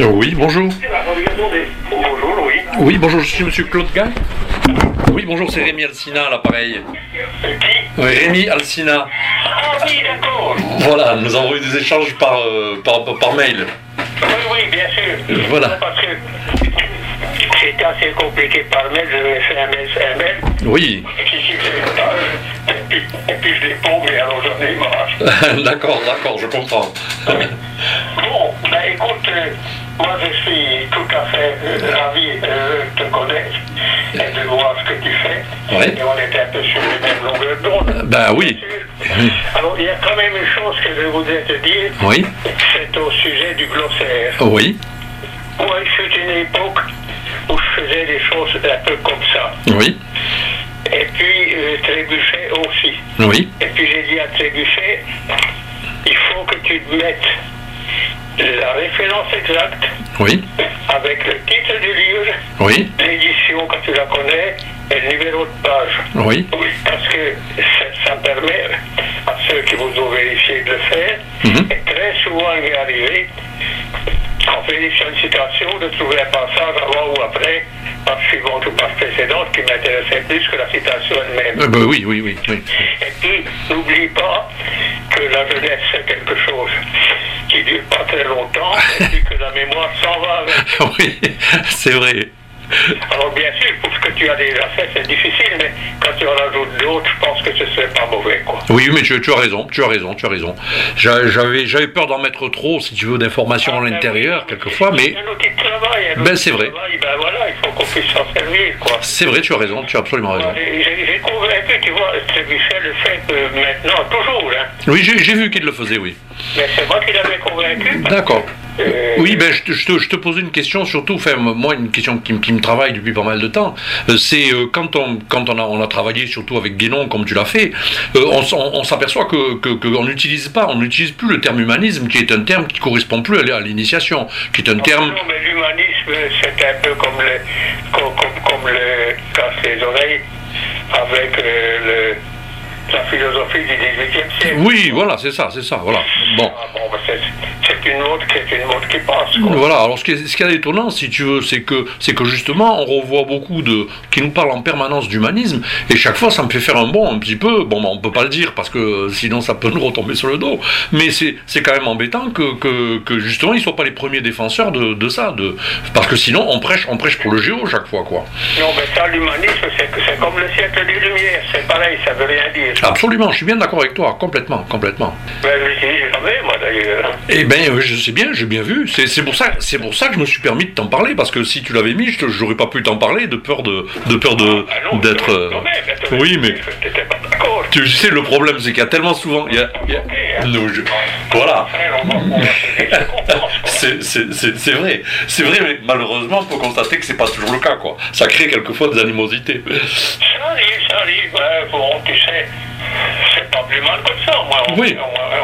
Oui, bonjour. Bonjour, Louis. Oui, bonjour, je suis monsieur Claude Gall. Oui, bonjour, c'est Rémi Alsina à l'appareil. Qui? Oui, Rémi Alsina. Ah oui, d'accord. Voilà, nous avons eu des échanges par mail. Oui, bien sûr. Voilà. Non, parce que c'était assez compliqué par mail, je vais faire un mail. Oui. Et puis je l'ai paumé, alors j'en ai marre. D'accord, je comprends. Bon, ben écoute, moi je suis tout à fait ravi de te connaître et de voir ce que tu fais. Oui. Et on est un peu sur les mêmes longueurs d'onde. Ben oui. Alors il y a quand même une chose que je voudrais te dire. Oui. C'est au sujet du glossaire. Oui. Moi, il fut une époque où je faisais des choses un peu comme ça. Oui. Et puis Trébuchet aussi. Oui. Et puis j'ai dit à Trébuchet, il faut que tu te mettes la référence exacte Oui. avec le titre du livre, Oui. l'édition quand tu la connais et le numéro de page. Oui. Parce que ça me permet à ceux qui vous ont vérifié de le faire, et très souvent il m'est arrivé, en vérifiant une citation, de trouver un passage avant ou après, page suivante ou page précédente, qui m'intéressait plus que la citation elle-même. Ben oui. Et puis, n'oublie pas que la jeunesse, c'est quelque chose qui ne dure pas très longtemps, et puis que la mémoire s'en va avec. Oui, c'est vrai. Alors, bien sûr, pour ce que tu as déjà fait, c'est difficile, mais quand tu en rajoutes d'autres, je pense que ce serait pas mauvais, quoi. Oui, mais tu as raison. J'avais peur d'en mettre trop, si tu veux, d'informations à l'intérieur, quelquefois, mais... C'est un outil de travail. Ben, c'est vrai. Ben voilà, il faut qu'on puisse s'en servir, quoi. C'est vrai, tu as raison, tu as absolument raison. J'ai convaincu, tu vois, Trébuchet le fait maintenant, toujours, hein. Oui, j'ai vu qu'il le faisait, oui. Mais c'est moi qui l'avais convaincu. D'accord. Oui, ben je te pose une question, surtout, enfin, moi, une question qui me travaille depuis pas mal de temps, c'est quand on a travaillé, surtout avec Guénon, comme tu l'as fait, on s'aperçoit qu'on n'utilise plus le terme humanisme, qui est un terme qui ne correspond plus à l'initiation, qui est un terme... Non, mais l'humanisme, c'est un peu comme le casse les oreilles avec la philosophie du XVIIIe siècle. Oui, voilà, c'est ça, voilà. Bon. Ah, bon, c'est une mode qui passe, quoi. Voilà, alors ce qui est étonnant, si tu veux, c'est que justement, on revoit beaucoup qui nous parlent en permanence d'humanisme, et chaque fois, ça me fait faire un bond un petit peu, bon, on peut pas le dire, parce que sinon, ça peut nous retomber sur le dos, mais c'est quand même embêtant que justement, ils soient pas les premiers défenseurs de ça, parce que sinon, on prêche pour le géo chaque fois, quoi. Non, mais ça, l'humanisme, c'est comme le siècle des Lumières, c'est pareil, ça veut rien dire. Absolument, je suis bien d'accord avec toi, complètement. Ben, je dis jamais, moi, d'ailleurs. Eh bien, je sais bien, j'ai bien vu. C'est pour ça que je me suis permis de t'en parler, parce que si tu l'avais mis, j'aurais pas pu t'en parler de peur d'être... Oui, mais... Tu sais, le problème, c'est qu'il y a tellement souvent... Voilà. C'est vrai, mais malheureusement, on peut constater que c'est pas toujours le cas, quoi. Ça crée quelquefois des animosités. Ça arrive, bon, tu sais, c'est pas plus mal comme ça, Oui.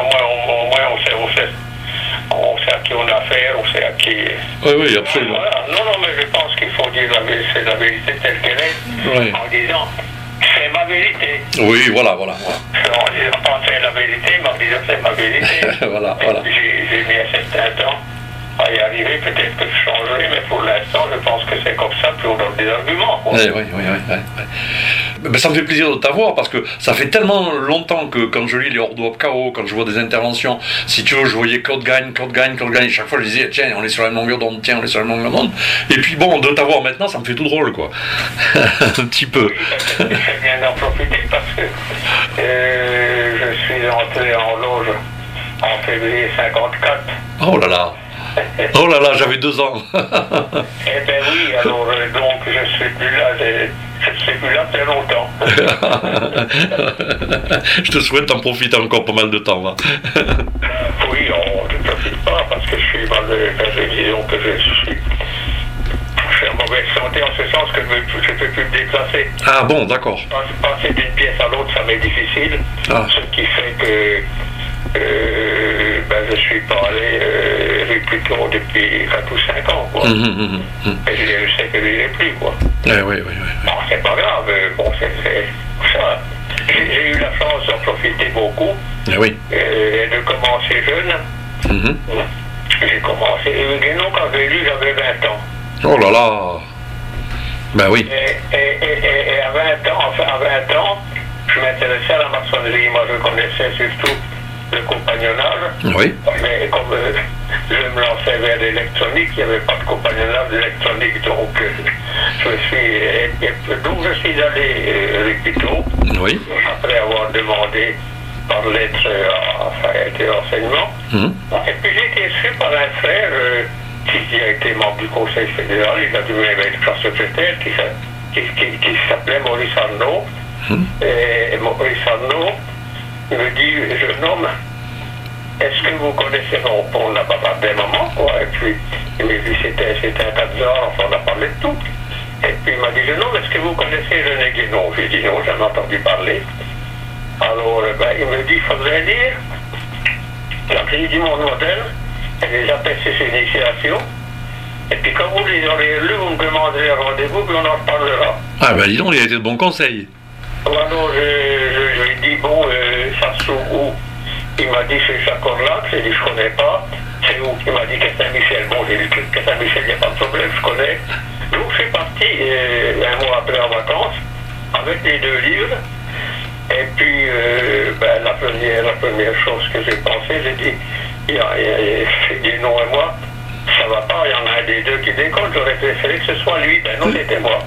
On sait à qui on a affaire, on sait à qui... Oui, absolument. Voilà. Non, mais je pense qu'il faut dire la vérité telle qu'elle est, oui. En disant, c'est ma vérité. Oui, voilà. En disant pas c'est la vérité, mais en disant c'est ma vérité. voilà. J'ai mis un certain temps à y arriver, peut-être que je changerai, mais pour l'instant, je pense que c'est comme ça, puis on donne des arguments. Oui. Ben, ça me fait plaisir de t'avoir, parce que ça fait tellement longtemps que quand je lis les Ordo ab Chao, quand je vois des interventions, si tu veux, je voyais Claude Gagne, et chaque fois je disais, tiens, on est sur la même longueur d'onde, et puis bon, de t'avoir maintenant, ça me fait tout drôle, quoi. Un petit peu. Oui, c'est bien d'en profiter, parce que je suis entré en loge en février 54. Oh là là, j'avais 2 ans. Eh ben oui, alors donc je suis plus là très longtemps. Je te souhaite d'en profiter encore pas mal de temps, là. Oui, on ne profite pas parce que je suis dans disons que je suis en mauvaise santé en ce sens que je ne peux plus me déplacer. Ah bon, d'accord. Passer d'une pièce à l'autre, ça m'est difficile. Ce qui fait que je suis pas allé plutôt depuis 4 ou 5 ans, quoi. Et je sais que je n'irai plus, quoi. Oui. Bon, c'est pas grave, bon, c'est ça. J'ai eu la chance d'en profiter beaucoup, oui. et de commencer jeune. J'ai commencé Guénon quand j'ai lu, j'avais 20 ans. Oh là là. Ben oui. Et à 20 ans, enfin à 20 ans, je m'intéressais à la maçonnerie. Moi, je connaissais surtout le compagnonnage. Oui. Mais comme je me lançais vers l'électronique, il n'y avait pas de compagnonnage d'électronique. Donc, d'où je suis allé plutôt. Oui. Après avoir demandé par lettre des renseignements. Et puis j'ai été reçu par un frère qui a été membre du Conseil fédéral. Il a dû même être secrétaire, qui s'appelait Maurice Arnaud. Et Maurice Arnaud me dit, jeune homme, est-ce que vous connaissez, on n'a pas parlé d'un moment, quoi. Et puis il m'a dit, c'était un tas de genre, enfin, on a parlé de tout. Et puis il m'a dit, jeune homme, est-ce que vous connaissez René Guénon? J'ai dit non, j'en ai entendu parler. Alors, il me dit, il faudrait lire. Alors, j'ai dit mon modèle, et les appels ses initiations. Et puis, quand vous les aurez lus, vous me demanderez un rendez-vous, puis on en reparlera. Ah, ben dis donc, il a été de bons conseils. Alors, je lui ai dit, bon, ça se trouve où? Il m'a dit, c'est Chacorlac. J'ai dit, je connais pas. C'est où? Il m'a dit, qu'est Saint-Michel. Bon, j'ai dit, qu'est Saint-Michel, il n'y a pas de problème, je connais. Donc, je suis parti un mois après en vacances, avec les 2 livres. Et puis, la première chose que j'ai pensé, j'ai dit, j'ai dit non et moi, ça va pas, il y en a un des deux qui déconne, j'aurais préféré que ce soit lui, ben non, c'était moi.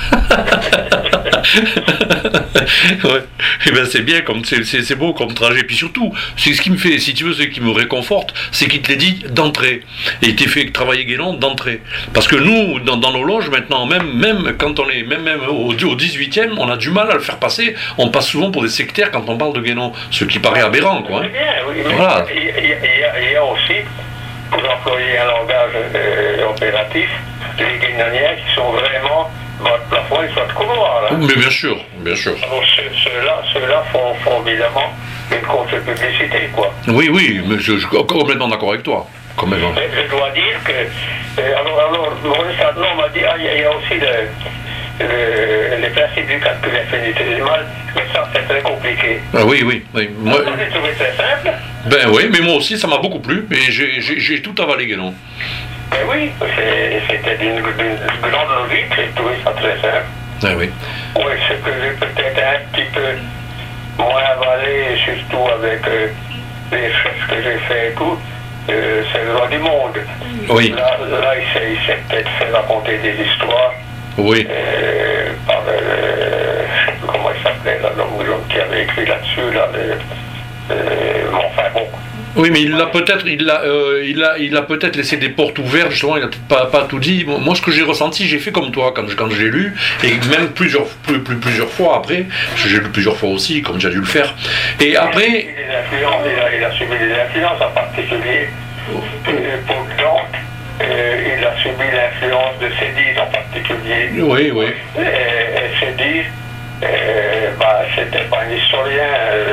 Ouais. Et ben c'est bien, c'est beau comme trajet. Puis surtout, c'est ce qui me fait, si tu veux, ce qui me réconforte, c'est qu'il te l'a dit d'entrée. Et il t'a fait travailler Guénon d'entrée. Parce que nous, dans nos loges, maintenant, même quand on est, même au 18e, on a du mal à le faire passer. On passe souvent pour des sectaires quand on parle de Guénon, ce qui paraît aberrant, quoi. C'est bien, oui, mais voilà. il y a aussi, pour employer un langage opératif, les Guénoniens qui sont vraiment votre plafond et soit de couloir. Hein. Mais bien sûr, bien sûr. Alors ceux-là font évidemment une contre-publicité, quoi. Oui, mais je suis complètement d'accord avec toi. Complètement. Je dois dire que... alors Maurice Arnaud m'a dit, il y a aussi les principes du calcul infinitésimal, mais ça c'est très compliqué. Ah oui. Moi, j'ai trouvé très simple. Ben oui, mais moi aussi ça m'a beaucoup plu, et j'ai tout avalé Guénon. Mais oui, c'était d'une grande logique, j'ai trouvé ça très simple. Ah oui. Oui, ce que j'ai peut-être un petit peu moins avalé, surtout avec les choses que j'ai fait et tout, c'est le droit du monde. Oui. Là il s'est peut-être fait raconter des histoires. Oui. Par je sais plus comment il s'appelait, l'homme qui avait écrit là-dessus, enfin bon. Oui, mais il a peut-être laissé des portes ouvertes, justement, il n'a peut-être pas tout dit. Moi, ce que j'ai ressenti, j'ai fait comme toi, quand j'ai lu, et même plusieurs fois après, parce que j'ai lu plusieurs fois aussi, comme j'ai dû le faire. Et après... Il a subi des influences, en particulier pour Dante, il a subi l'influence de Cédise en particulier. Oui. Et Cédise, c'était pas un historien...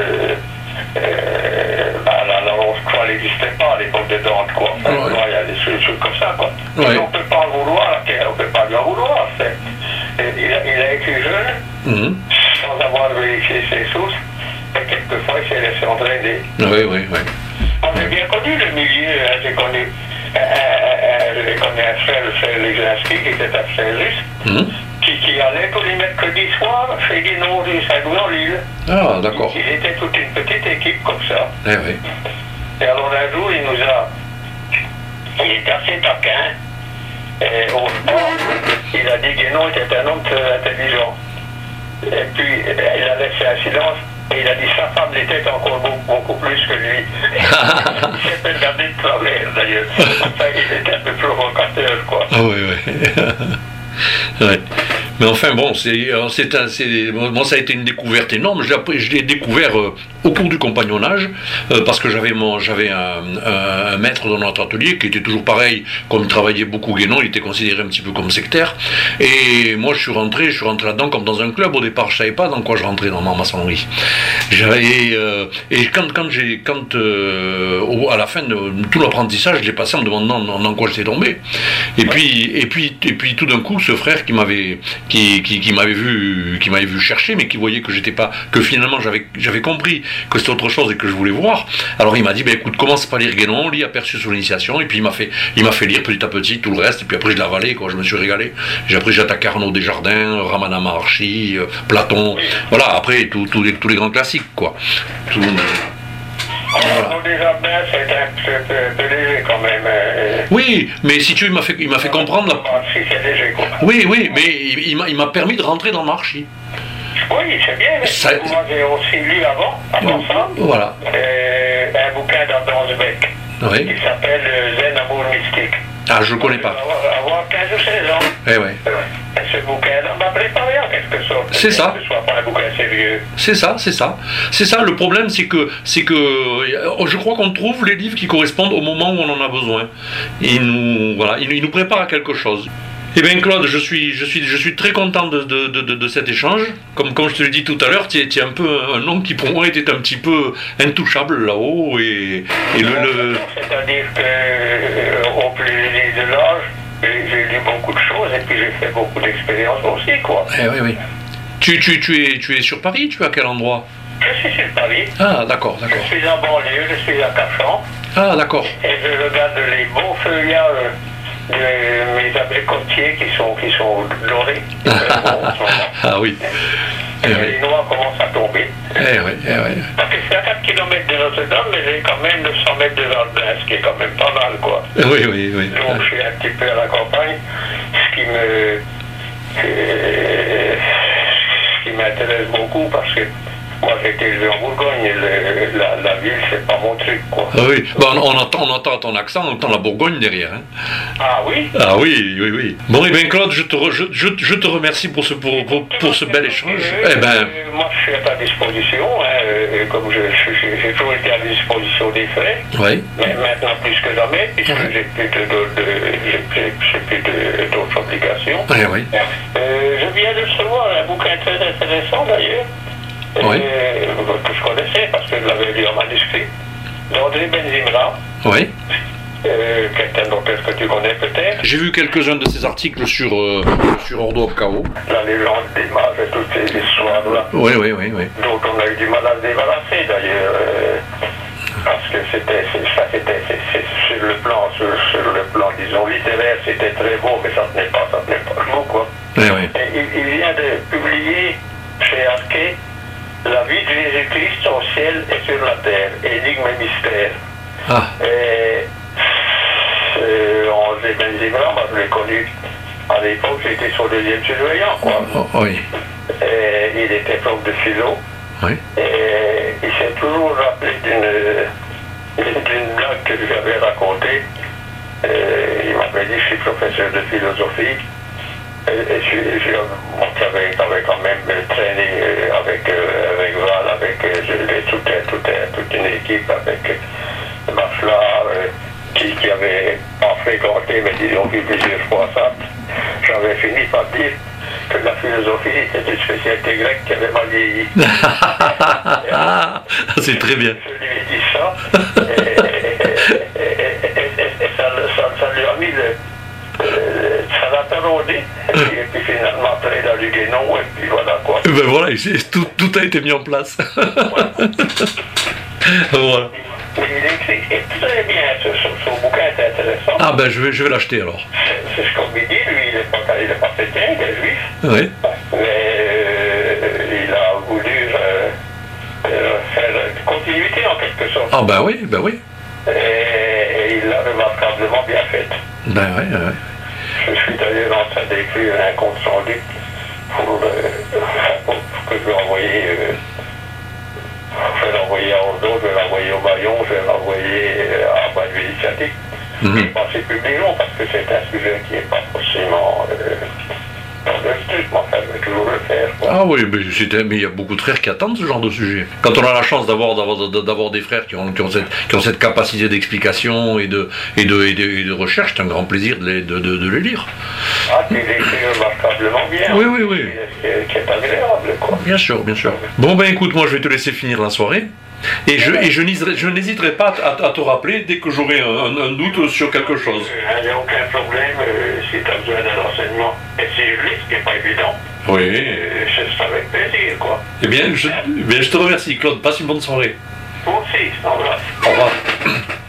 la Rose-Croix n'existait pas à l'époque de Dante, quoi. Enfin, il y a des trucs comme ça, quoi. Ouais. On ne peut pas en vouloir, on ne peut pas lui en vouloir. Il a écrit jeune, sans avoir vérifié ses sources, et quelquefois il s'est laissé entraîner. Oui. On a bien connu le milieu, j'ai connu un frère, le frère Leglinski, qui était un frère russe, qui allait tous les mercredis soirs chez Guénon, rue Saint-Louis en Lille. Ah, d'accord. Ils étaient toute une petite équipe comme ça. Eh oui. Et alors un jour, il était assez taquin. Et au sport, il a dit que Guénon était un homme très intelligent. Et puis, il a laissé un silence. Et il a dit sa femme l'était encore beaucoup plus que lui. Il s'est fait regarder de travers, d'ailleurs. Enfin, il était un peu provocateur, quoi. Ah oui. Ouais. Mais enfin bon, moi ça a été une découverte énorme. Je l'ai découvert au cours du compagnonnage parce que j'avais un maître dans notre atelier qui était toujours pareil, comme il travaillait beaucoup Guénon, il était considéré un petit peu comme sectaire. Et moi je suis rentré là-dedans comme dans un club. Au départ je savais pas dans quoi je rentrais dans ma maçonnerie. Et à la fin de tout l'apprentissage, je l'ai passé en me demandant dans quoi j'étais tombé. Et puis tout d'un coup, ce frère qui m'avait vu chercher, mais qui voyait que j'étais pas, que finalement j'avais compris que c'était autre chose et que je voulais voir. Alors il m'a dit, écoute, commence par lire Guénon, lis Aperçu sur l'initiation, et puis il m'a fait lire petit à petit tout le reste, et puis après je l'ai avalé, quoi, je me suis régalé. Après j'ai attaqué Arnaud Desjardins, Ramana Maharshi, Platon, voilà, après tous les grands classiques, quoi. Arnaud Desjardins, c'est un peu léger quand même. Oui, mais si tu veux, il m'a fait comprendre. Si c'est léger, quoi. Oui, mais il m'a permis de rentrer dans Maharshi. Oui, c'est bien, mais moi j'ai aussi lu avant ça, voilà. Un bouquin d'Adam Beck, qui s'appelle Zen Amour Mystique. Ah, je ne connais pas. Avoir 15 ou 16 ans. Eh ouais. Ce bouquin-là m'a préparé en quelque sorte. C'est ça. Que ce soit pas un bouquin sérieux. C'est ça. Le problème, c'est que je crois qu'on trouve les livres qui correspondent au moment où on en a besoin. Il nous prépare à quelque chose. Eh bien Claude, je suis très content de cet échange. Comme je te l'ai dit tout à l'heure, tu es un peu un homme qui pour moi était un petit peu intouchable là-haut C'est-à-dire qu'au plus de l'âge, j'ai lu beaucoup de choses et puis j'ai fait beaucoup d'expériences aussi, quoi. Oui. Tu es sur Paris, tu es à quel endroit? Je suis sur Paris. Ah, d'accord. Je suis en banlieue, je suis à Cachan. Ah, d'accord. Et je regarde les beaux feuillages de mes abricotiers qui sont dorés. Ah oui. Les noix commencent à tomber. Oui. Parce que c'est à 4 km de Notre-Dame, mais j'ai quand même 900 mètres de jardin, ce qui est quand même pas mal, quoi. Oui. Donc je suis un petit peu à la campagne, ce qui m'intéresse beaucoup, parce que moi j'ai été élevé en Bourgogne, la ville c'est pas mon truc, quoi. Ah oui, on entend ton accent, on entend la Bourgogne derrière. Hein. Ah oui? Ah oui. Bon, et bien Claude, je te remercie pour ce bel échange. Moi je suis à ta disposition, comme j'ai toujours été à la disposition des frères, mais maintenant plus que jamais, puisque j'ai plus d'autres obligations. Oui. Je viens de recevoir un bouquin très intéressant d'ailleurs. Que je connaissais parce que je l'avais lu en manuscrit, d'André Benzimra, quelqu'un d'autre que tu connais peut-être. J'ai vu quelques-uns de ses articles sur Ordo of Chaos. La légende des mages et toutes ces histoires-là. Oui. Donc on a eu du mal à se débarrasser d'ailleurs, parce que c'était sur le plan, disons, littéraire, c'était très beau, mais ça tenait pas le mot, quoi. Oui. Et il vient de publier chez Arquet La vie de Jésus-Christ au ciel et sur la terre, énigme et mystère. André Benzimra, moi je l'ai connu à l'époque, j'étais son deuxième surveillant, quoi. Et il était prof de philo. Et il s'est toujours rappelé d'une blague que je lui avais racontée. Il m'avait dit, je suis professeur de philosophie. Et j'avais quand même traîné avec Val, avec toute une équipe, avec Bachelard, qui avait pas fréquenté, mais disons vu plusieurs fois ça. J'avais fini par dire que la philosophie était une spécialité grecque qui avait mal vieilli. C'est très bien. Je lui ai dit ça, et ça lui a mis ça l'a perrodé, et puis finalement après il a lu Guénon, et puis voilà quoi. Ben voilà, tout a été mis en place. Voilà. Il écrit très bien, son bouquin est intéressant. Ah ben je vais l'acheter alors. C'est ce qu'on lui dit, lui il est pas chrétien, il est juif. Oui. Mais il a voulu faire une continuité en quelque sorte. Ah ben oui. Et il l'a remarquablement bien faite. Ben oui. Je suis d'ailleurs en train d'écrire un compte rendu pour que je vais envoyer. Je vais l'envoyer à Ordo, je vais l'envoyer au Bayon, je vais l'envoyer à Bayon Initiative. Je pense que publieront parce que c'est un sujet qui n'est pas forcément dans le truc, mais enfin, je vais toujours le faire. Quoi. Ah oui, mais il y a beaucoup de frères qui attendent ce genre de sujet. Quand on a la chance d'avoir des frères qui ont cette capacité d'explication et de recherche, c'est un grand plaisir de les lire. Ah, tu l'écris remarquablement bien. Oui. Qui est agréable, quoi. Bien sûr. Bon ben écoute, moi je vais te laisser finir la soirée. Et je n'hésiterai pas à te rappeler dès que j'aurai un doute sur quelque chose. Il n'y a aucun problème si tu as besoin d'un renseignement. Et c'est juste, ce qui n'est pas évident. Oui. C'est avec plaisir, quoi. Eh bien, je te remercie, Claude. Passe une bonne soirée. Toi aussi, au revoir. Au revoir.